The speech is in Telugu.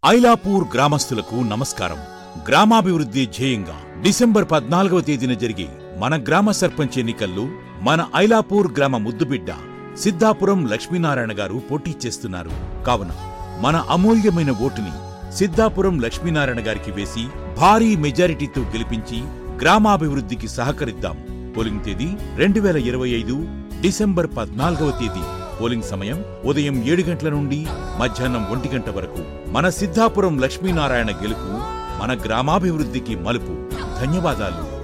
ఐలాపూర్ గ్రామస్తులకు నమస్కారం. గ్రామాభివృద్ధి ధ్యేయంగా డిసెంబర్ 14వ తేదీన జరిగే మన గ్రామ సర్పంచ్ ఎన్నికల్లో మన ఐలాపూర్ గ్రామ ముద్దుబిడ్డ సిద్ధాపురం లక్ష్మీనారాయణ గారు పోటీ చేస్తున్నారు. కావున మన అమూల్యమైన ఓటుని సిద్ధాపురం లక్ష్మీనారాయణ గారికి వేసి భారీ మెజారిటీతో గెలిపించి గ్రామాభివృద్ధికి సహకరిద్దాం. పోలింగ్ తేదీ 2025 డిసెంబర్ 14వ తేదీ. పోలింగ్ సమయం ఉదయం 7 గంటల నుండి మధ్యాహ్నం 1 గంట వరకు. మన సిద్ధాపురం లక్ష్మీనారాయణ గెలుపు మన గ్రామాభివృద్ధికి మలుపు. ధన్యవాదాలు.